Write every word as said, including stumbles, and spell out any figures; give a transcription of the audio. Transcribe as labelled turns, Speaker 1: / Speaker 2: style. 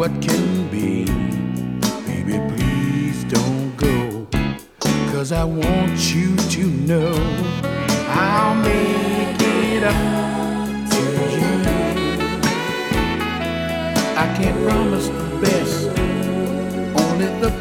Speaker 1: what can be. Baby, please don't go, 'cause I want you to know I'll make it up to you. I can't promise the best, only the